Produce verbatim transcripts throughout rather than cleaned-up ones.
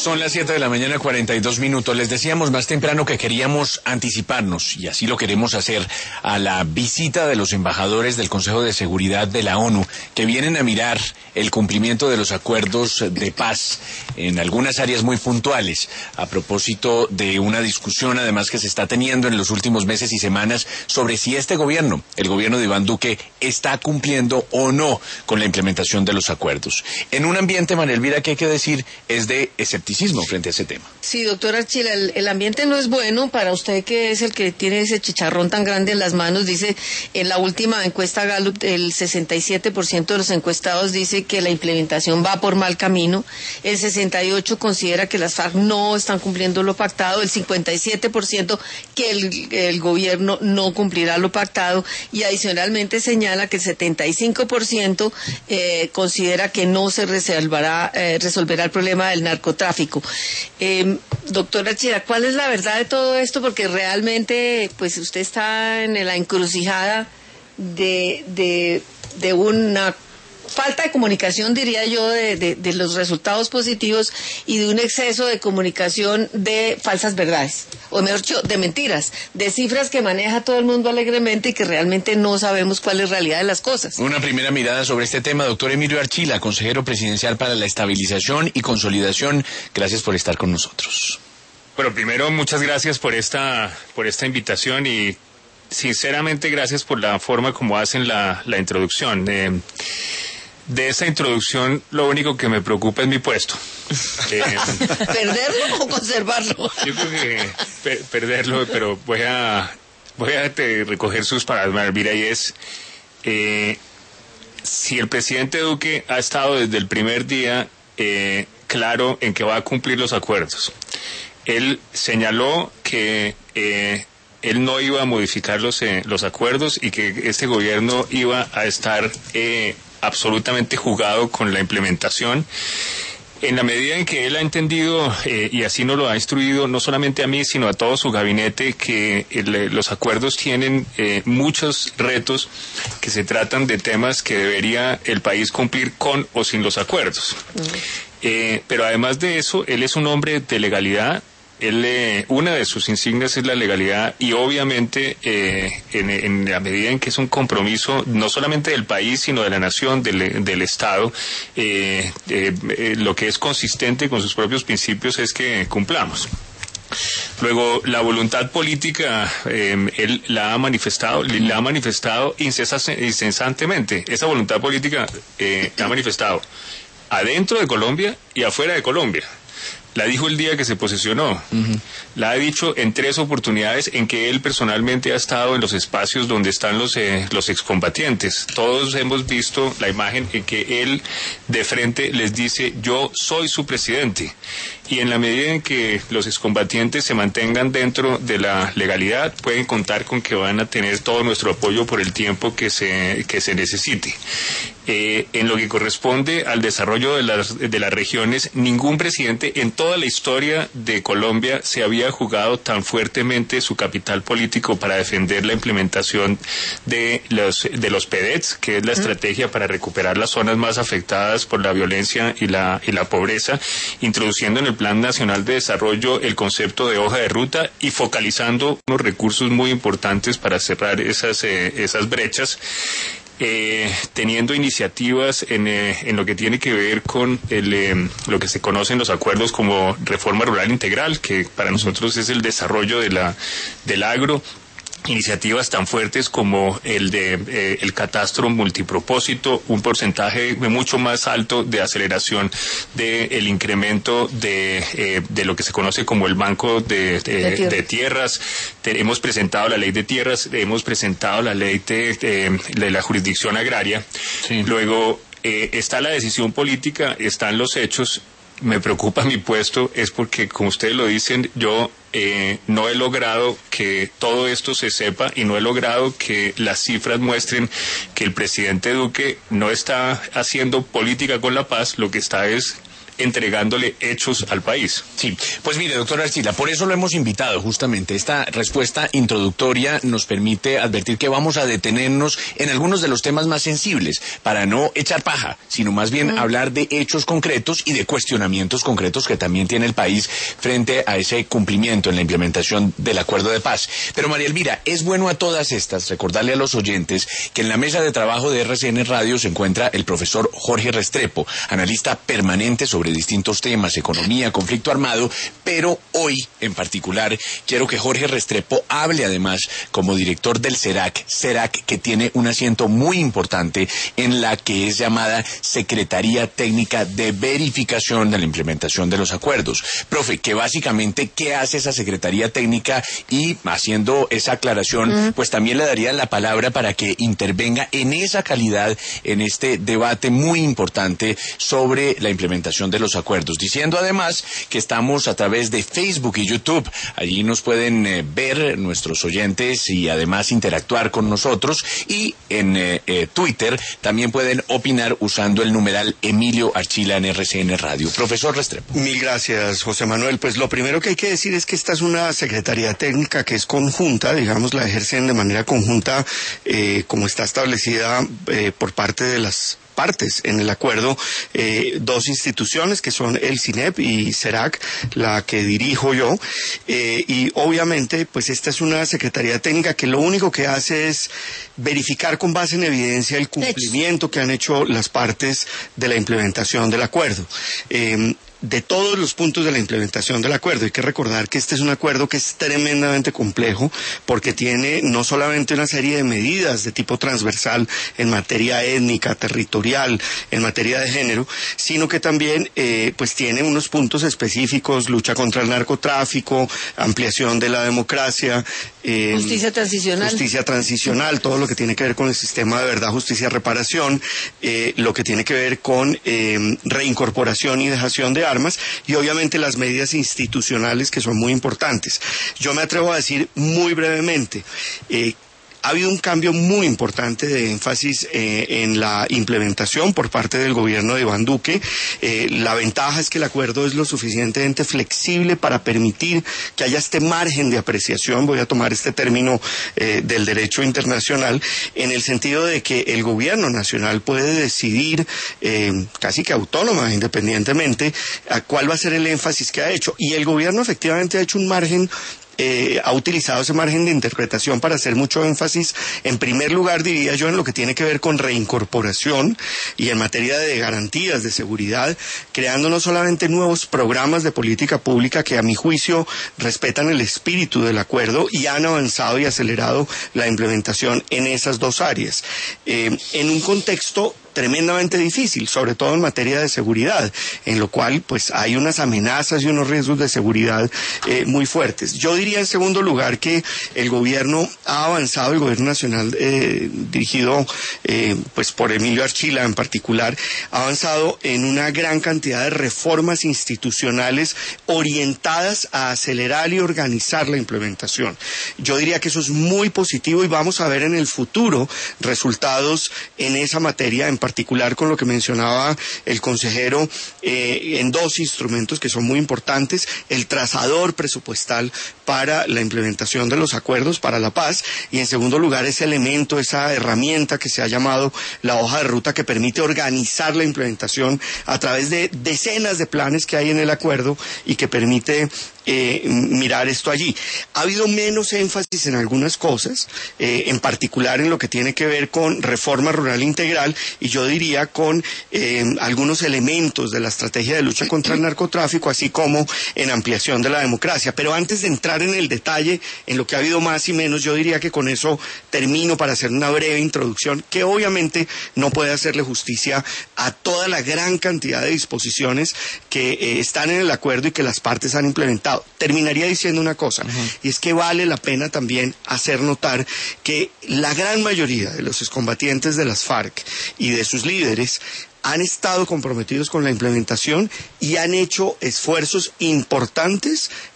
Son las siete de la mañana, cuarenta y dos minutos. Les decíamos más temprano que queríamos anticiparnos, y así lo queremos hacer, a la visita de los embajadores del Consejo de Seguridad de la ONU, que vienen a mirar el cumplimiento de los acuerdos de paz en algunas áreas muy puntuales, a propósito de una discusión además que se está teniendo en los últimos meses y semanas sobre si este gobierno, el gobierno de Iván Duque, está cumpliendo o no con la implementación de los acuerdos. En un ambiente, María Elvira, que hay que decir, es de escepticismo frente a ese tema. Sí, doctora Archila, el, el ambiente no es bueno para usted, que es el que tiene ese chicharrón tan grande en las manos. Dice, en la última encuesta Gallup, el sesenta y siete por ciento de los encuestados dice que la implementación va por mal camino, el sesenta y ocho por ciento considera que las FARC no están cumpliendo lo pactado, el cincuenta y siete por ciento que el, el gobierno no cumplirá lo pactado, y adicionalmente señala que el setenta y cinco por ciento eh, considera que no se resolverá, eh, resolverá el problema del narcotráfico. Eh, doctora Chira, ¿cuál es la verdad de todo esto? Porque realmente, pues usted está en la encrucijada de, de, de una falta de comunicación, diría yo, de, de, de los resultados positivos, y de un exceso de comunicación de falsas verdades, o mejor dicho, de mentiras, de cifras que maneja todo el mundo alegremente y que realmente no sabemos cuál es la realidad de las cosas. Una primera mirada sobre este tema, doctor Emilio Archila, consejero presidencial para la estabilización y consolidación. Gracias por estar con nosotros. Bueno, primero, muchas gracias por esta, por esta invitación, y sinceramente gracias por la forma como hacen la, la introducción. Eh, De esa introducción, lo único que me preocupa es mi puesto. Eh, ¿Perderlo o conservarlo? Yo creo que per perderlo, pero voy a voy a te, recoger sus palabras, Elvira, y es, eh, si el presidente Duque ha estado desde el primer día eh, claro en que va a cumplir los acuerdos. Él señaló que eh, él no iba a modificar los, eh, los acuerdos, y que este gobierno iba a estar Eh, absolutamente jugado con la implementación, en la medida en que él ha entendido, eh, y así nos lo ha instruido no solamente a mí, sino a todo su gabinete, que el, los acuerdos tienen eh, muchos retos que se tratan de temas que debería el país cumplir con o sin los acuerdos. Uh-huh. Eh, pero además de eso, él es un hombre de legalidad. Él, eh, una de sus insignias es la legalidad, y obviamente eh, en, en la medida en que es un compromiso no solamente del país, sino de la nación, del, del Estado, eh, eh, eh, lo que es consistente con sus propios principios es que cumplamos. Luego, la voluntad política, eh, él la ha manifestado, la ha manifestado incesantemente. Esa voluntad política eh, la ha manifestado adentro de Colombia y afuera de Colombia. La dijo el día que se posesionó. Uh-huh. La ha dicho en tres oportunidades en que él personalmente ha estado en los espacios donde están los, eh, los excombatientes. Todos hemos visto la imagen en que él de frente les dice: yo soy su presidente. Y en la medida en que los excombatientes se mantengan dentro de la legalidad, pueden contar con que van a tener todo nuestro apoyo por el tiempo que se, que se necesite. Eh, en lo que corresponde al desarrollo de las, de las regiones, ningún presidente en toda la historia de Colombia se había jugado tan fuertemente su capital político para defender la implementación de los, de los P D E Ts, que es la uh-huh. estrategia para recuperar las zonas más afectadas por la violencia y la, y la pobreza, introduciendo en el Plan Nacional de Desarrollo el concepto de hoja de ruta y focalizando unos recursos muy importantes para cerrar esas, eh, esas brechas. Eh, teniendo iniciativas en, eh, en lo que tiene que ver con el, eh, lo que se conocen los acuerdos como reforma rural integral, que para nosotros es el desarrollo de la, del agro. Iniciativas tan fuertes como el de eh, el catastro multipropósito, un porcentaje mucho más alto de aceleración del de incremento de eh, de lo que se conoce como el banco de, de, de, tierras. de tierras. Te, hemos presentado la ley de tierras, hemos presentado la ley de, de, de la jurisdicción agraria. Sí. Luego eh, está la decisión política, están los hechos. Me preocupa mi puesto, es porque, como ustedes lo dicen, yo eh, no he logrado que todo esto se sepa, y no he logrado que las cifras muestren que el presidente Duque no está haciendo política con la paz, lo que está es entregándole hechos al país. Sí, pues mire, doctor Archila, por eso lo hemos invitado justamente. Esta respuesta introductoria nos permite advertir que vamos a detenernos en algunos de los temas más sensibles, para no echar paja, sino más bien mm. hablar de hechos concretos y de cuestionamientos concretos que también tiene el país frente a ese cumplimiento en la implementación del acuerdo de paz. Pero María Elvira, es bueno a todas estas recordarle a los oyentes que en la mesa de trabajo de R C N Radio se encuentra el profesor Jorge Restrepo, analista permanente sobre distintos temas, economía, conflicto armado, pero hoy en particular quiero que Jorge Restrepo hable además como director del CERAC, CERAC que tiene un asiento muy importante en la que es llamada Secretaría Técnica de Verificación de la Implementación de los Acuerdos. Profe, que básicamente, ¿qué hace esa Secretaría Técnica? Y haciendo esa aclaración, mm. pues también le daría la palabra para que intervenga en esa calidad en este debate muy importante sobre la implementación de los acuerdos, diciendo además que estamos a través de Facebook y YouTube. Allí nos pueden eh, ver nuestros oyentes y además interactuar con nosotros, y en eh, eh, Twitter también pueden opinar usando el numeral Emilio Archila en R C N Radio. Profesor Restrepo. Mil gracias, José Manuel. Pues lo primero que hay que decir es que esta es una Secretaría Técnica que es conjunta, digamos, la ejercen de manera conjunta, eh, como está establecida eh, por parte de las partes en el acuerdo, eh, dos instituciones que son el CINEP y CERAC, la que dirijo yo, eh, y obviamente pues esta es una Secretaría Técnica que lo único que hace es verificar con base en evidencia el cumplimiento que han hecho las partes de la implementación del acuerdo. Eh, de todos los puntos de la implementación del acuerdo. Hay que recordar que este es un acuerdo que es tremendamente complejo porque tiene no solamente una serie de medidas de tipo transversal en materia étnica, territorial, en materia de género, sino que también eh, pues tiene unos puntos específicos: lucha contra el narcotráfico, ampliación de la democracia, eh, justicia transicional, justicia transicional, todo lo que tiene que ver con el sistema de verdad, justicia, reparación, eh, lo que tiene que ver con eh, reincorporación y dejación de armas, y obviamente las medidas institucionales que son muy importantes. Yo me atrevo a decir muy brevemente, eh, ha habido un cambio muy importante de énfasis eh, en la implementación por parte del gobierno de Iván Duque. Eh, la ventaja es que el acuerdo es lo suficientemente flexible para permitir que haya este margen de apreciación, voy a tomar este término eh, del derecho internacional, en el sentido de que el gobierno nacional puede decidir eh, casi que autónoma, independientemente, a cuál va a ser el énfasis que ha hecho. Y el gobierno efectivamente ha hecho un margen Eh, ha utilizado ese margen de interpretación para hacer mucho énfasis, en primer lugar, diría yo, en lo que tiene que ver con reincorporación y en materia de garantías de seguridad, creando no solamente nuevos programas de política pública que a mi juicio respetan el espíritu del acuerdo y han avanzado y acelerado la implementación en esas dos áreas, eh, en un contexto tremendamente difícil, sobre todo en materia de seguridad, en lo cual pues hay unas amenazas y unos riesgos de seguridad eh, muy fuertes. Yo diría en segundo lugar que el gobierno ha avanzado, el gobierno nacional eh, dirigido eh, pues por Emilio Archila en particular, ha avanzado en una gran cantidad de reformas institucionales orientadas a acelerar y organizar la implementación. Yo diría que eso es muy positivo y vamos a ver en el futuro resultados en esa materia, en particular con lo que mencionaba el consejero, eh, en dos instrumentos que son muy importantes: el trazador presupuestal para la implementación de los acuerdos para la paz, y en segundo lugar ese elemento, esa herramienta que se ha llamado la hoja de ruta, que permite organizar la implementación a través de decenas de planes que hay en el acuerdo y que permite Eh, mirar esto allí. Ha habido menos énfasis en algunas cosas, eh, en particular en lo que tiene que ver con reforma rural integral, y yo diría con eh, algunos elementos de la estrategia de lucha contra el narcotráfico, así como en ampliación de la democracia. Pero antes de entrar en el detalle, en lo que ha habido más y menos, yo diría que con eso termino para hacer una breve introducción, que obviamente no puede hacerle justicia a toda la gran cantidad de disposiciones que eh, están en el acuerdo y que las partes han implementado. Terminaría diciendo una cosa, uh-huh. y es que vale la pena también hacer notar que la gran mayoría de los excombatientes de las FARC y de sus líderes han estado comprometidos con la implementación y han hecho esfuerzos importantes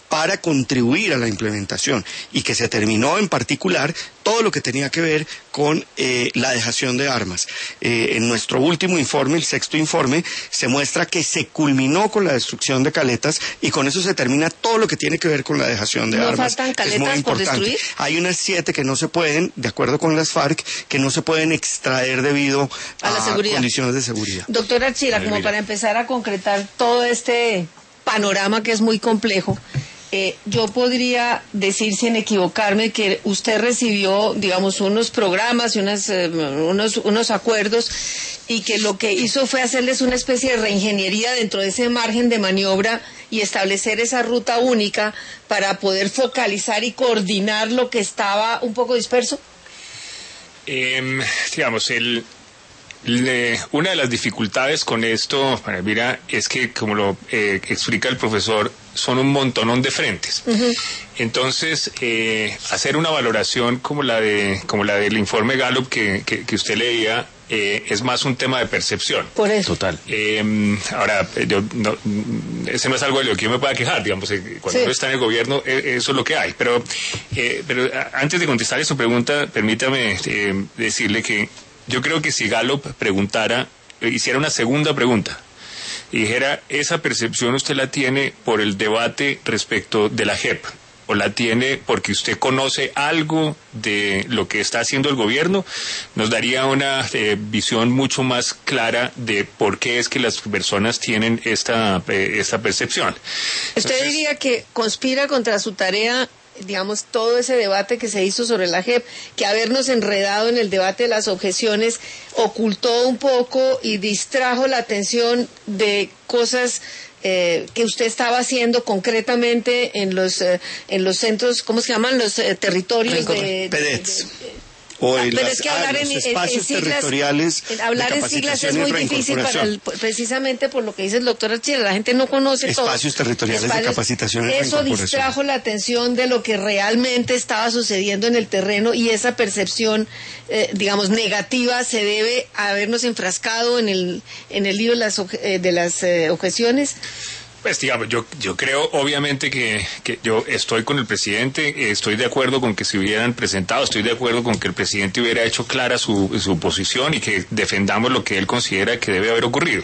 para contribuir a la implementación, y que se terminó en particular todo lo que tenía que ver con eh, la dejación de armas. Eh, en nuestro último informe, el sexto informe, se muestra que se culminó con la destrucción de caletas, y con eso se termina todo lo que tiene que ver con la dejación de ¿No armas. faltan caletas es muy por importante. destruir? Hay unas siete que no se pueden, de acuerdo con las FARC, que no se pueden extraer debido a, la a seguridad. condiciones de seguridad. Doctora Archila, como para empezar a concretar todo este panorama que es muy complejo, Eh, yo podría decir, sin equivocarme, que usted recibió, digamos, unos programas y unas, eh, unos, unos acuerdos, y que lo que hizo fue hacerles una especie de reingeniería dentro de ese margen de maniobra y establecer esa ruta única para poder focalizar y coordinar lo que estaba un poco disperso. Eh, digamos, el... Le, una de las dificultades con esto, mira, es que, como lo eh, explica el profesor, son un montonón de frentes. Uh-huh. Entonces, eh, hacer una valoración como la de como la del informe Gallup que, que, que usted leía, eh, es más un tema de percepción. Por eso. Total. Eh, ahora, yo, no, ese no es algo de lo que yo me pueda quejar, digamos, cuando sí. uno está en el gobierno, eh, eso es lo que hay. Pero, eh, pero antes de contestar su pregunta, permítame eh, decirle que yo creo que si Gallup preguntara, hiciera una segunda pregunta y dijera, ¿esa percepción usted la tiene por el debate respecto de la J E P? ¿O la tiene porque usted conoce algo de lo que está haciendo el gobierno? Nos daría una eh, visión mucho más clara de por qué es que las personas tienen esta, eh, esta percepción. ¿Usted Entonces, diría que conspira contra su tarea, digamos, todo ese debate que se hizo sobre la J E P, que habernos enredado en el debate de las objeciones ocultó un poco y distrajo la atención de cosas eh, que usted estaba haciendo concretamente en los eh, en los centros, ¿cómo se llaman? Los eh, territorios de... P D E Ts. De, de, O ah, en pero las, es que hablar ah, en, los en, espacios en siglas, territoriales en hablar de en siglas es capacitación y muy difícil para el, precisamente por lo que dice el doctor Archila, la gente no conoce todo. Espacios territoriales Espacios, de capacitación y eso reincorporación. distrajo la atención de lo que realmente estaba sucediendo en el terreno, y esa percepción, eh, digamos, negativa se debe a habernos enfrascado en el en el lío de las, eh, de las eh, objeciones. Pues digamos, yo yo creo obviamente que, que yo estoy con el presidente, estoy de acuerdo con que se hubieran presentado, estoy de acuerdo con que el presidente hubiera hecho clara su, su posición y que defendamos lo que él considera que debe haber ocurrido.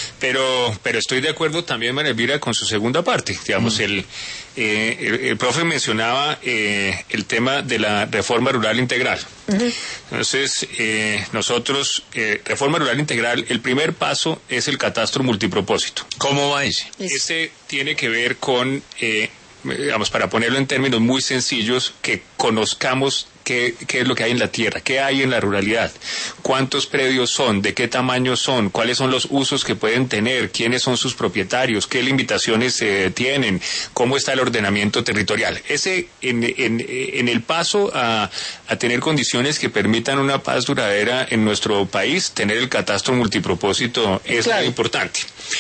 Pero pero estoy de acuerdo también, María Elvira, con su segunda parte. Digamos, mm. el, eh, el, el profe mencionaba eh, el tema de la reforma rural integral. Uh-huh. Entonces, eh, nosotros, eh, reforma rural integral, el primer paso es el catastro multipropósito. ¿Cómo va ese? Ese tiene que ver con, eh, digamos, para ponerlo en términos muy sencillos, que conozcamos qué, qué es lo que hay en la tierra, qué hay en la ruralidad, cuántos predios son, de qué tamaño son, cuáles son los usos que pueden tener, quiénes son sus propietarios, qué limitaciones eh, tienen, cómo está el ordenamiento territorial. Ese, en, en, en el paso a, a tener condiciones que permitan una paz duradera en nuestro país, tener el catastro multipropósito es claro. Muy importante.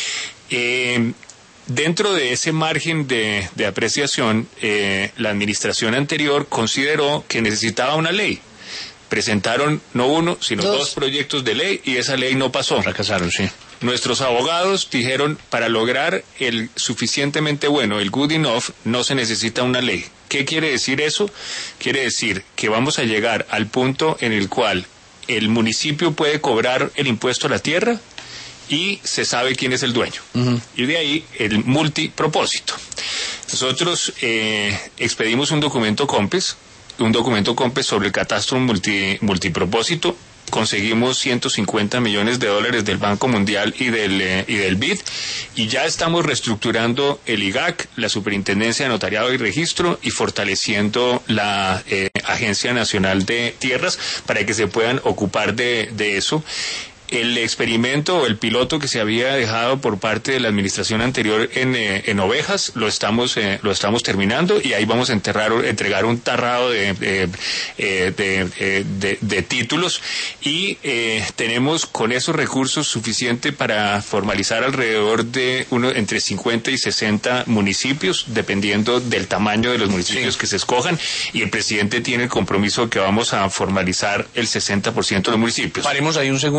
Eh, Dentro de ese margen de, de apreciación, eh, la administración anterior consideró que necesitaba una ley. Presentaron no uno, sino dos, dos proyectos de ley y esa ley no pasó. Fracasaron, sí. Nuestros abogados dijeron, para lograr el suficientemente bueno, el good enough, no se necesita una ley. ¿Qué quiere decir eso? Quiere decir que vamos a llegar al punto en el cual el municipio puede cobrar el impuesto a la tierra y se sabe quién es el dueño. Uh-huh. Y de ahí el multipropósito. Nosotros eh, expedimos un documento COMPES, un documento COMPES sobre el catastro multi, multipropósito. Conseguimos ciento cincuenta millones de dólares del Banco Mundial y del, eh, y del B I D, y ya estamos reestructurando el I G A C, la Superintendencia de Notariado y Registro, y fortaleciendo la eh, Agencia Nacional de Tierras para que se puedan ocupar de, de eso. El experimento o el piloto que se había dejado por parte de la administración anterior en, eh, en ovejas lo estamos eh, lo estamos terminando, y ahí vamos a enterrar, entregar un tarrado de de, eh, de, eh, de, de títulos, y eh, tenemos con esos recursos suficiente para formalizar alrededor de uno entre cincuenta y sesenta municipios, dependiendo del tamaño de los municipios sí. que se escojan, y el presidente tiene el compromiso que vamos a formalizar el sesenta por ciento de los municipios. Paremos ahí un segundo, doctora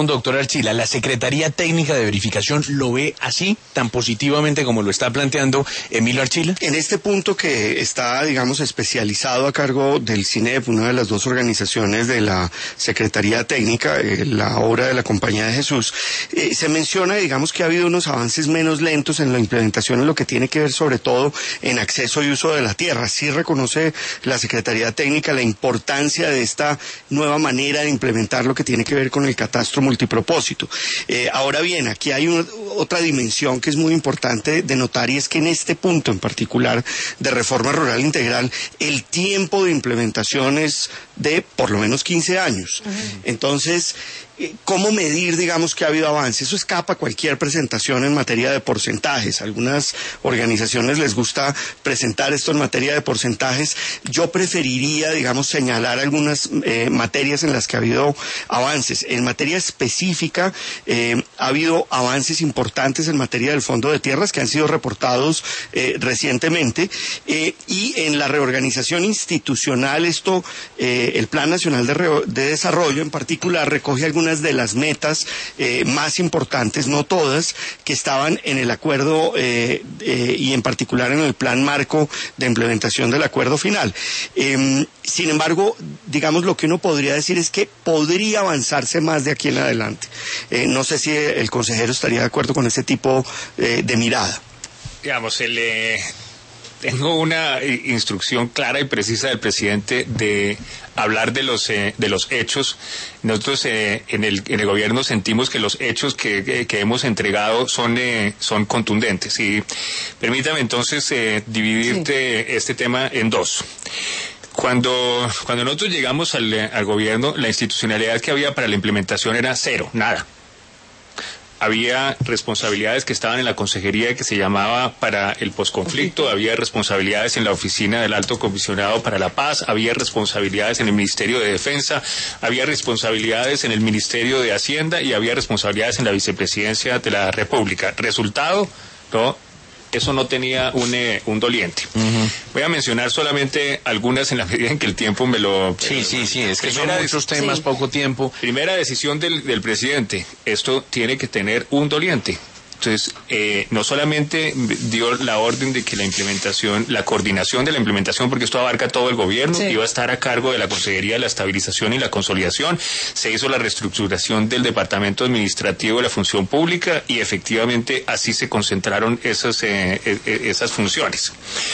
Archila, ¿la Secretaría Técnica de Verificación lo ve así, tan positivamente como lo está planteando Emilio Archila? En este punto que está, digamos, especializado a cargo del CINEP, una de las dos organizaciones de la Secretaría Técnica, eh, la obra de la Compañía de Jesús, eh, se menciona, digamos, que ha habido unos avances menos lentos en la implementación en lo que tiene que ver sobre todo en acceso y uso de la tierra. Sí reconoce la Secretaría Técnica la importancia de esta nueva manera de implementar lo que tiene que ver con el catastro multipropósito. Eh, ahora bien, aquí hay una, otra dimensión que es muy importante de notar, y es que en este punto en particular de reforma rural integral, el tiempo de implementación es de por lo menos quince años. Uh-huh. Entonces, ¿cómo medir, digamos, que ha habido avance? Eso escapa a cualquier presentación en materia de porcentajes. Algunas organizaciones les gusta presentar esto en materia de porcentajes. Yo preferiría, digamos, señalar algunas eh, materias en las que ha habido avances. En materia específica, eh, ha habido avances importantes en materia del Fondo de Tierras que han sido reportados eh, recientemente. Eh, y en la reorganización institucional, esto, eh, el Plan Nacional de, Re- de Desarrollo en particular recoge algunas de las metas eh, más importantes, no todas, que estaban en el acuerdo eh, eh, y en particular en el plan marco de implementación del acuerdo final. Eh, sin embargo, digamos, lo que uno podría decir es que podría avanzarse más de aquí en adelante. Eh, no sé si el consejero estaría de acuerdo con ese tipo eh, de mirada. Digamos, el... Eh... Tengo una instrucción clara y precisa del presidente de hablar de los eh, de los hechos. Nosotros eh, en el en el gobierno sentimos que los hechos que, que, que hemos entregado son eh, son contundentes. Y permítame entonces eh, dividirte sí. este tema en dos. Cuando cuando nosotros llegamos al, al gobierno, la institucionalidad que había para la implementación era cero, nada. Había responsabilidades que estaban en la consejería que se llamaba para el posconflicto, había responsabilidades en la oficina del Alto Comisionado para la Paz, había responsabilidades en el Ministerio de Defensa, había responsabilidades en el Ministerio de Hacienda y había responsabilidades en la Vicepresidencia de la República. Resultado, no, eso no tenía un, eh, un doliente. Uh-huh. Voy a mencionar solamente algunas en la medida en que el tiempo me lo... Sí, eh, sí, sí, es que son muchos temas, sí. poco tiempo. Primera decisión del, del presidente, esto tiene que tener un doliente. Entonces, eh, no solamente dio la orden de que la implementación, la coordinación de la implementación, porque esto abarca todo el gobierno, sí. iba a estar a cargo de la Consejería de la Estabilización y la Consolidación, se hizo la reestructuración del Departamento Administrativo de la Función Pública y efectivamente así se concentraron esas, eh, eh, esas funciones.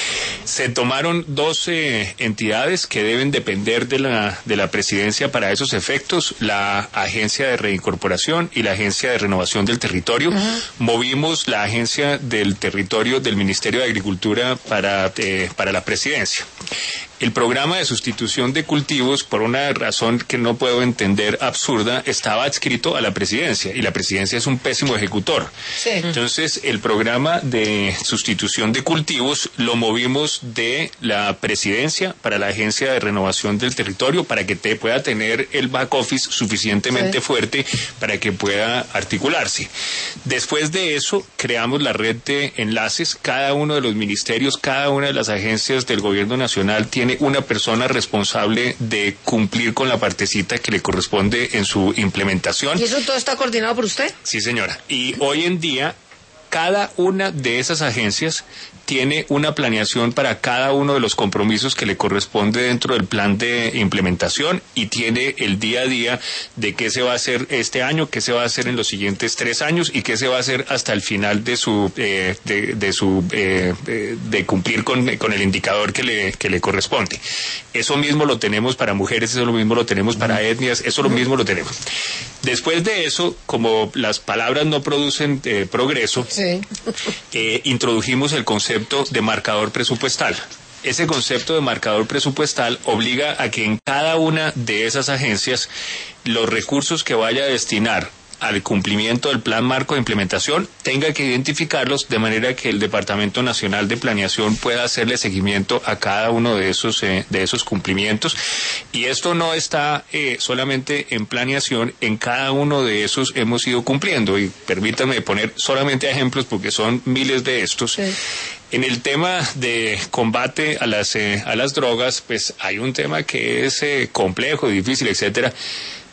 Se tomaron dos eh, entidades que deben depender de la, de la presidencia para esos efectos, la Agencia de Reincorporación y la Agencia de Renovación del Territorio. Uh-huh. Movimos la Agencia del Territorio del Ministerio de Agricultura para, eh, para la presidencia. El programa de sustitución de cultivos, por una razón que no puedo entender, absurda, estaba adscrito a la presidencia y la presidencia es un pésimo ejecutor. Sí. Entonces, el programa de sustitución de cultivos lo movimos de la presidencia para la Agencia de Renovación del Territorio para que te pueda tener el back office suficientemente sí. fuerte para que pueda articularse. Después de eso, creamos la red de enlaces. Cada uno de los ministerios, cada una de las agencias del gobierno nacional tiene una persona responsable de cumplir con la partecita que le corresponde en su implementación. ¿Y eso todo está coordinado por usted? Sí, señora. Y hoy en día, cada una de esas agencias tiene una planeación para cada uno de los compromisos que le corresponde dentro del plan de implementación y tiene el día a día de qué se va a hacer este año, qué se va a hacer en los siguientes tres años y qué se va a hacer hasta el final de su eh, de, de su eh, de cumplir con, con el indicador que le que le corresponde. Eso mismo lo tenemos para mujeres, eso lo mismo lo tenemos para etnias, eso lo mismo lo tenemos. Después de eso, como las palabras no producen eh, progreso, sí. eh, introdujimos el concepto de marcador presupuestal. Ese concepto de marcador presupuestal obliga a que en cada una de esas agencias los recursos que vaya a destinar al cumplimiento del plan marco de implementación tenga que identificarlos de manera que el Departamento Nacional de Planeación pueda hacerle seguimiento a cada uno de esos eh, de esos cumplimientos. Y esto no está eh, solamente en planeación, en cada uno de esos hemos ido cumpliendo. Y permítanme poner solamente ejemplos porque son miles de estos. Sí. En el tema de combate a las eh, a las drogas, pues hay un tema que es eh, complejo, difícil, etcétera.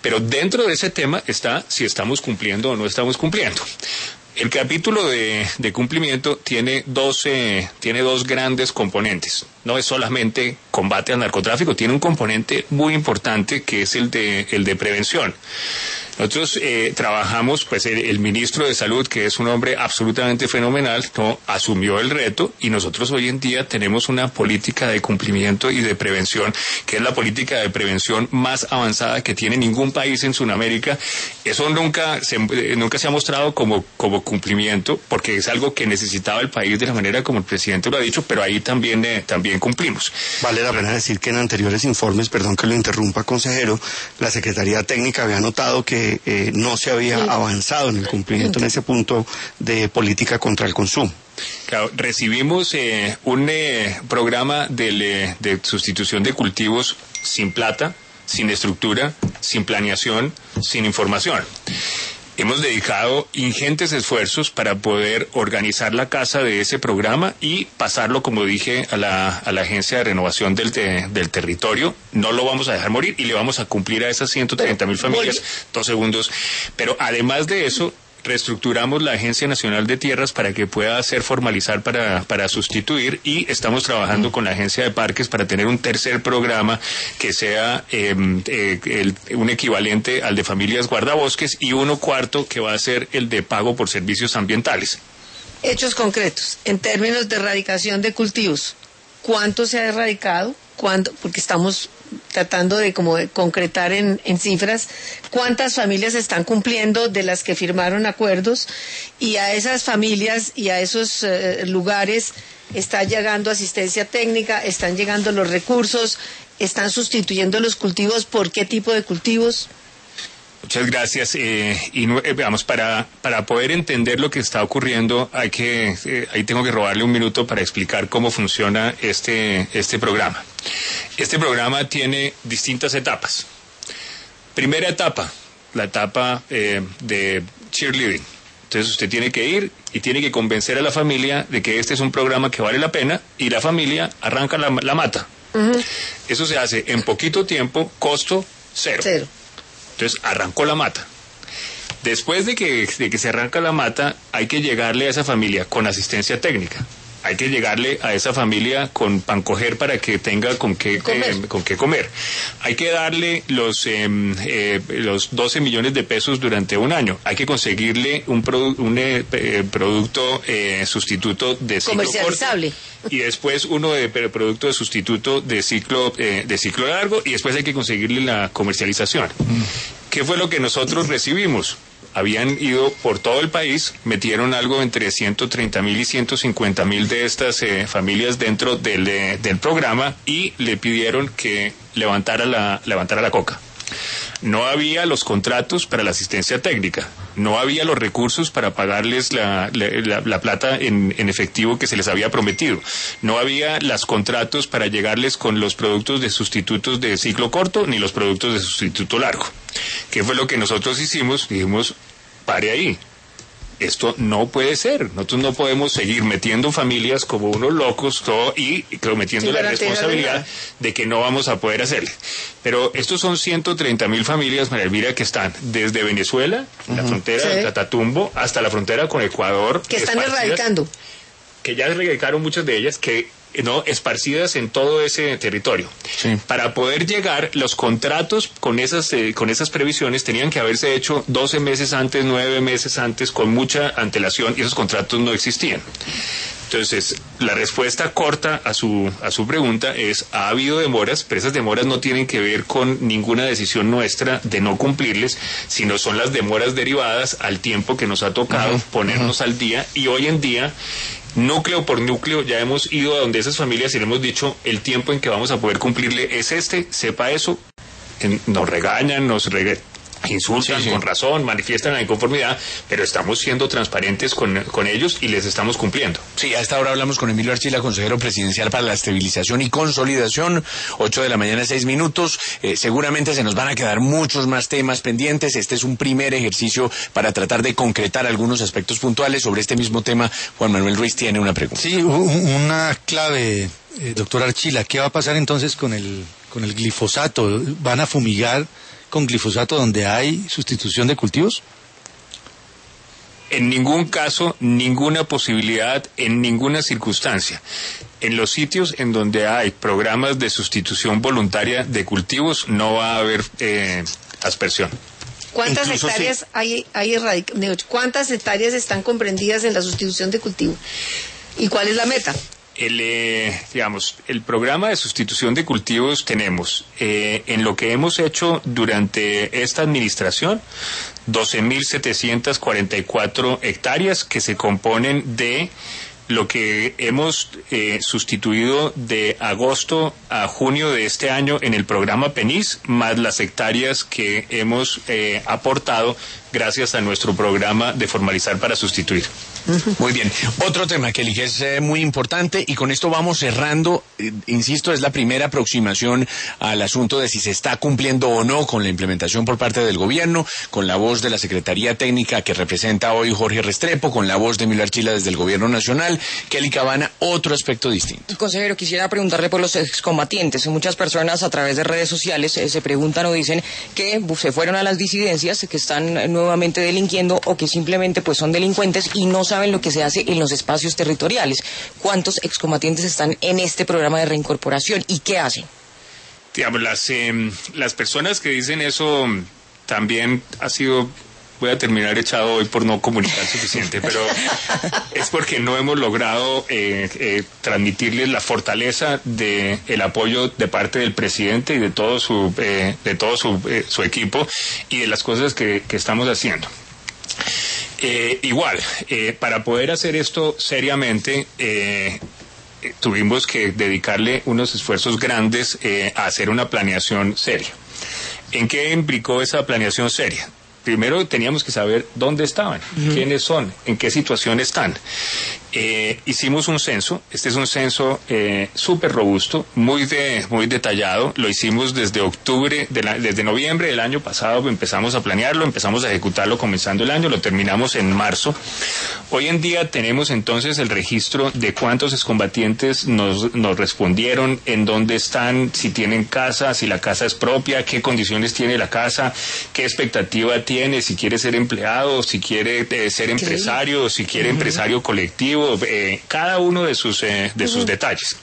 Pero dentro de ese tema está si estamos cumpliendo o no estamos cumpliendo. El capítulo de, de cumplimiento tiene dos, eh, tiene dos grandes componentes. No es solamente combate al narcotráfico, tiene un componente muy importante que es el de, el de prevención. Nosotros eh, trabajamos, pues el, el ministro de Salud, que es un hombre absolutamente fenomenal, no asumió el reto y nosotros hoy en día tenemos una política de cumplimiento y de prevención, que es la política de prevención más avanzada que tiene ningún país en Sudamérica. Eso nunca se, eh, nunca se ha mostrado como, como cumplimiento, porque es algo que necesitaba el país de la manera como el presidente lo ha dicho, pero ahí también, eh, también cumplimos. Vale la pena decir que en anteriores informes, perdón que lo interrumpa, consejero, la Secretaría Técnica había notado que Eh, no se había avanzado en el cumplimiento en ese punto de política contra el consumo. Claro, recibimos eh, un eh, programa de, de sustitución de cultivos sin plata, sin estructura, sin planeación, sin información. Hemos dedicado ingentes esfuerzos para poder organizar la casa de ese programa y pasarlo, como dije, a la, a la Agencia de Renovación del, de, del Territorio. No lo vamos a dejar morir y le vamos a cumplir a esas ciento treinta mil familias. Dos segundos. Pero además de eso, reestructuramos la Agencia Nacional de Tierras para que pueda ser formalizar para, para sustituir, y estamos trabajando con la Agencia de Parques para tener un tercer programa que sea eh, eh, el, un equivalente al de familias guardabosques, y uno cuarto que va a ser el de pago por servicios ambientales. Hechos concretos, en términos de erradicación de cultivos, ¿cuánto se ha erradicado? ¿Cuánto? Porque estamos tratando de como de concretar en, en cifras cuántas familias están cumpliendo de las que firmaron acuerdos, y a esas familias y a esos eh, lugares está llegando asistencia técnica, están llegando los recursos, están sustituyendo los cultivos. ¿Por qué tipo de cultivos? Muchas gracias. Eh, y eh, veamos, para, para poder entender lo que está ocurriendo, hay que, eh, ahí tengo que robarle un minuto para explicar cómo funciona este, este programa. Este programa tiene distintas etapas. Primera etapa, la etapa eh, de cheerleading. Entonces usted tiene que ir y tiene que convencer a la familia de que este es un programa que vale la pena, y la familia arranca la, la mata. Uh-huh. Eso se hace en poquito tiempo, costo cero. Cero. Entonces arrancó la mata. Después de que, de que se arranca la mata, hay que llegarle a esa familia con asistencia técnica. Hay que llegarle a esa familia con pan coger para que tenga con qué comer. Eh, con qué comer. Hay que darle los, eh, eh, los doce millones de pesos durante un año. Hay que conseguirle un, produ un eh, producto eh, sustituto de ciclo comercializable. Corto, y después uno de producto de sustituto de ciclo, eh, de ciclo largo, y después hay que conseguirle la comercialización. Mm. ¿Qué fue lo que nosotros recibimos? Habían ido por todo el país, metieron algo entre ciento treinta mil y ciento cincuenta mil de estas eh, familias dentro del, eh, del programa, y le pidieron que levantara la, levantara la coca. No había los contratos para la asistencia técnica, no había los recursos para pagarles la, la, la plata en, en efectivo que se les había prometido, no había los contratos para llegarles con los productos de sustitutos de ciclo corto ni los productos de sustituto largo. ¿Qué fue lo que nosotros hicimos? Dijimos, pare ahí. Esto no puede ser. Nosotros no podemos seguir metiendo familias como unos locos todo, y cometiendo la responsabilidad de que no vamos a poder hacerle. Pero estos son ciento treinta mil familias, María Elvira, que están desde Venezuela, uh-huh. la frontera sí. de Catatumbo, hasta la frontera con Ecuador. Que están erradicando. Que ya erradicaron muchas de ellas, que no esparcidas en todo ese territorio. Sí. Para poder llegar, los contratos con esas eh, con esas previsiones tenían que haberse hecho doce meses antes, nueve meses antes, con mucha antelación, y esos contratos no existían. Entonces, la respuesta corta a su a su pregunta es: ha habido demoras, pero esas demoras no tienen que ver con ninguna decisión nuestra de no cumplirles, sino son las demoras derivadas al tiempo que nos ha tocado uh-huh. ponernos uh-huh. al día, y hoy en día, núcleo por núcleo, ya hemos ido a donde esas familias y le hemos dicho, el tiempo en que vamos a poder cumplirle es este, sepa eso. Nos regañan, nos rega insultan sí, sí. con razón, manifiestan la inconformidad, pero estamos siendo transparentes con, con ellos y les estamos cumpliendo. Sí, a esta hora hablamos con Emilio Archila, consejero presidencial para la estabilización y consolidación, ocho de la mañana, seis minutos. Eh, seguramente se nos van a quedar muchos más temas pendientes. Este es un primer ejercicio para tratar de concretar algunos aspectos puntuales. Sobre este mismo tema, Juan Manuel Ruiz tiene una pregunta. Sí, una clave, eh, doctor Archila. ¿Qué va a pasar entonces con el, con el glifosato? ¿Van a fumigar con glifosato donde hay sustitución de cultivos? En ningún caso, ninguna posibilidad, en ninguna circunstancia. En los sitios en donde hay programas de sustitución voluntaria de cultivos no va a haber eh, aspersión. ¿Cuántas Incluso hectáreas sí. hay, hay erradic- ¿Cuántas hectáreas están comprendidas en la sustitución de cultivo? ¿Y cuál es la meta? El, eh, digamos, el programa de sustitución de cultivos tenemos, eh, en lo que hemos hecho durante esta administración, doce mil setecientas cuarenta y cuatro hectáreas que se componen de lo que hemos eh, sustituido de agosto a junio de este año en el programa PENIS, más las hectáreas que hemos eh, aportado gracias a nuestro programa de formalizar para sustituir. Muy bien. Otro tema que elige es eh, muy importante y con esto vamos cerrando. Eh, insisto, es la primera aproximación al asunto de si se está cumpliendo o no con la implementación por parte del gobierno, con la voz de la Secretaría Técnica que representa hoy Jorge Restrepo, con la voz de Emilio Archila desde el Gobierno Nacional. Kelly Cabana, otro aspecto distinto. Consejero, quisiera preguntarle por los excombatientes. Muchas personas a través de redes sociales eh, se preguntan o dicen que buf, se fueron a las disidencias, que están eh, nuevamente delinquiendo o que simplemente pues son delincuentes y no saben lo que se hace en los espacios territoriales. ¿Cuántos excombatientes están en este programa de reincorporación y qué hacen? Digamos, las, eh, las personas que dicen eso también ha sido... Voy a terminar echado hoy por no comunicar suficiente, pero es porque no hemos logrado eh, eh, transmitirles la fortaleza de el apoyo de parte del presidente y de todo su eh, de todo su, eh, su equipo y de las cosas que, que estamos haciendo. Eh, igual, eh, para poder hacer esto seriamente, eh, tuvimos que dedicarle unos esfuerzos grandes eh, a hacer una planeación seria. ¿En qué implicó esa planeación seria? Primero teníamos que saber dónde estaban, uh-huh. quiénes son, en qué situación están. Eh, hicimos un censo, este es un censo eh, súper robusto, muy de, muy detallado, lo hicimos desde octubre, de la, desde noviembre del año pasado empezamos a planearlo, empezamos a ejecutarlo comenzando el año, lo terminamos en marzo. Hoy en día tenemos entonces el registro de cuántos excombatientes nos, nos respondieron, en dónde están, si tienen casa, si la casa es propia, qué condiciones tiene la casa, qué expectativa tiene, si quiere ser empleado, si quiere eh, ser empresario, si quiere uh-huh. empresario colectivo, eh, cada uno de sus, eh, de uh-huh. sus detalles.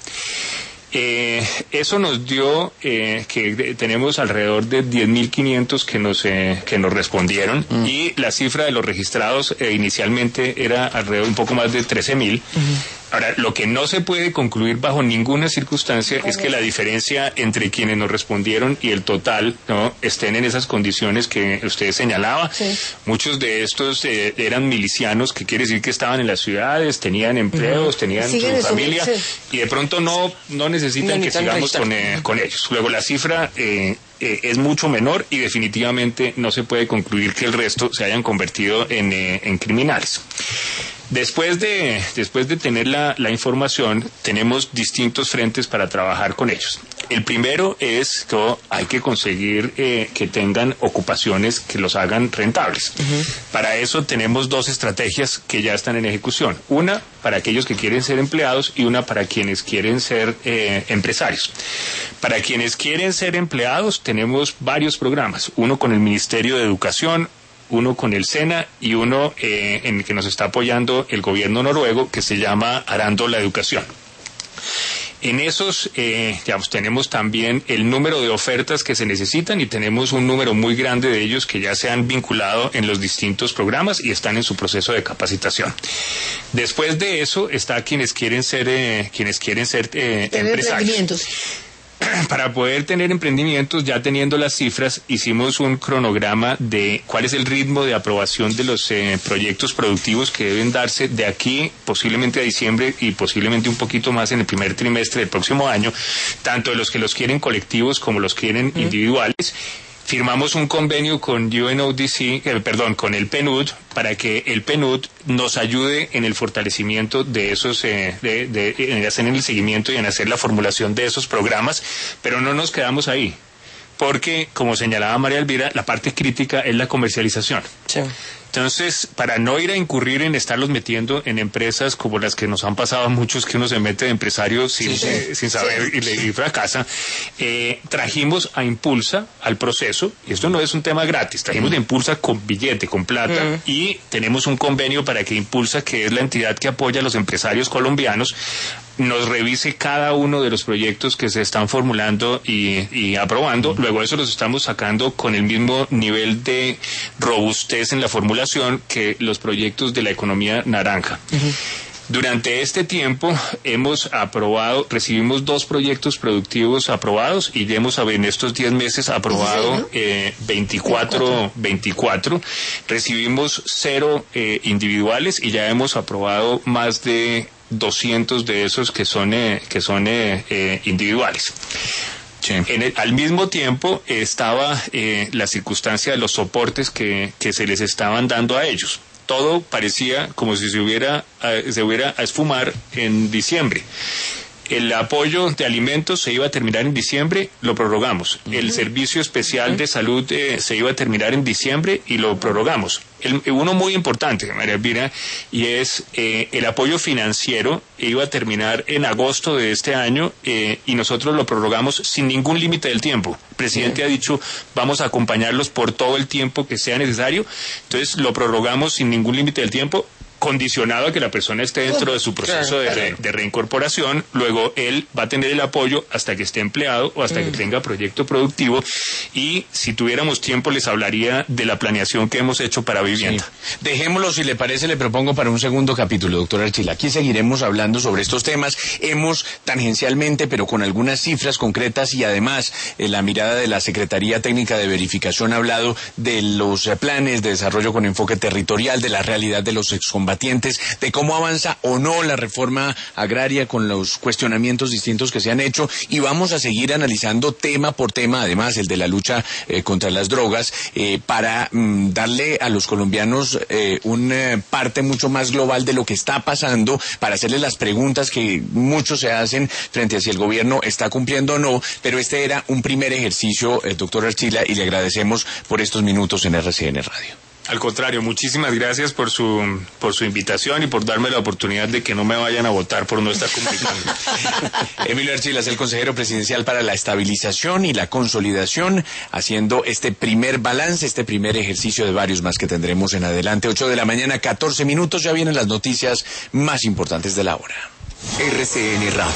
Eh, eso nos dio eh, que de, tenemos alrededor de diez mil quinientos que nos eh, que nos respondieron uh-huh. y la cifra de los registrados eh, inicialmente era alrededor un poco más de trece mil. Uh-huh. Ahora, lo que no se puede concluir bajo ninguna circunstancia es que la diferencia entre quienes nos respondieron y el total no estén en esas condiciones que usted señalaba. Sí. Muchos de estos eh, eran milicianos, que quiere decir que estaban en las ciudades, tenían empleos, uh-huh. tenían su familia, sí. y de pronto no, no necesitan no que sigamos con, eh, con ellos. Luego la cifra eh, eh, es mucho menor y definitivamente no se puede concluir que el resto se hayan convertido en, eh, en criminales. Después de, después de tener la, la información, tenemos distintos frentes para trabajar con ellos. El primero es que hay que conseguir eh, que tengan ocupaciones que los hagan rentables. Uh-huh. Para eso tenemos dos estrategias que ya están en ejecución. Una para aquellos que quieren ser empleados y una para quienes quieren ser eh, empresarios. Para quienes quieren ser empleados tenemos varios programas. Uno con el Ministerio de Educación, uno con el SENA y uno eh, en el que nos está apoyando el gobierno noruego, que se llama Arando la Educación. En esos, eh, digamos, tenemos también el número de ofertas que se necesitan y tenemos un número muy grande de ellos que ya se han vinculado en los distintos programas y están en su proceso de capacitación. Después de eso está quienes quieren ser, eh, quienes quieren ser eh, empresarios. Para poder tener emprendimientos, ya teniendo las cifras, hicimos un cronograma de cuál es el ritmo de aprobación de los eh, proyectos productivos que deben darse de aquí, posiblemente a diciembre y posiblemente un poquito más en el primer trimestre del próximo año, tanto de los que los quieren colectivos como los quieren individuales. Firmamos un convenio con U N O D C, eh, perdón, con el PNUD, para que el PNUD nos ayude en el fortalecimiento de esos, eh, de, de, en hacer el seguimiento y en hacer la formulación de esos programas, pero no nos quedamos ahí. porque, como señalaba María Elvira, la parte crítica es la comercialización. Sí. Entonces, para no ir a incurrir en estarlos metiendo en empresas como las que nos han pasado a muchos, que uno se mete de empresario sin, sí, sí. Eh, sin saber sí. y, le, y fracasa, eh, trajimos a Impulsa al proceso, y esto no es un tema gratis, trajimos mm. a Impulsa con billete, con plata, mm. y tenemos un convenio para que Impulsa, que es la entidad que apoya a los empresarios colombianos, nos revise cada uno de los proyectos que se están formulando y, y aprobando. Luego eso los estamos sacando con el mismo nivel de robustez en la formulación que los proyectos de la economía naranja. Uh-huh. Durante este tiempo hemos aprobado, recibimos dos proyectos productivos aprobados y ya hemos en estos diez meses aprobado eh, veinticuatro, veinticuatro. Recibimos cero eh, individuales y ya hemos aprobado más de doscientos de esos que son eh, que son eh, eh, individuales. Sí. En el, al mismo tiempo estaba eh, la circunstancia de los soportes que, que se les estaban dando a ellos. Todo parecía como si se hubiera eh, se hubiera a esfumar en diciembre. El apoyo de alimentos se iba a terminar en diciembre, lo prorrogamos. Uh-huh. El servicio especial uh-huh. de salud eh, se iba a terminar en diciembre y lo prorrogamos. El, uno muy importante, María Elvira, y es eh, el apoyo financiero iba a terminar en agosto de este año eh, y nosotros lo prorrogamos sin ningún límite del tiempo. El presidente uh-huh. ha dicho, vamos a acompañarlos por todo el tiempo que sea necesario, entonces lo prorrogamos sin ningún límite del tiempo, condicionado a que la persona esté dentro de su proceso de, re, de reincorporación. Luego él va a tener el apoyo hasta que esté empleado o hasta mm. que tenga proyecto productivo, y si tuviéramos tiempo les hablaría de la planeación que hemos hecho para vivienda. Sí. Dejémoslo, si le parece, le propongo para un segundo capítulo, doctor Archila. Aquí seguiremos hablando sobre estos temas. Hemos tangencialmente, pero con algunas cifras concretas, y además eh, la mirada de la Secretaría Técnica de Verificación ha hablado de los eh, planes de desarrollo con enfoque territorial, de la realidad de los excombatientes, de cómo avanza o no la reforma agraria con los cuestionamientos distintos que se han hecho, y vamos a seguir analizando tema por tema, además el de la lucha eh, contra las drogas, eh, para mm, darle a los colombianos eh, una parte mucho más global de lo que está pasando, para hacerles las preguntas que muchos se hacen frente a si el gobierno está cumpliendo o no. Pero este era un primer ejercicio, eh, doctor Archila, y le agradecemos por estos minutos en R C N Radio. Al contrario, muchísimas gracias por su por su invitación y por darme la oportunidad de que no me vayan a votar por no estar comunicando. Emilio Archila es el consejero presidencial para la estabilización y la consolidación, haciendo este primer balance, este primer ejercicio de varios más que tendremos en adelante. ocho de la mañana, catorce minutos, ya vienen las noticias más importantes de la hora. R C N Radio.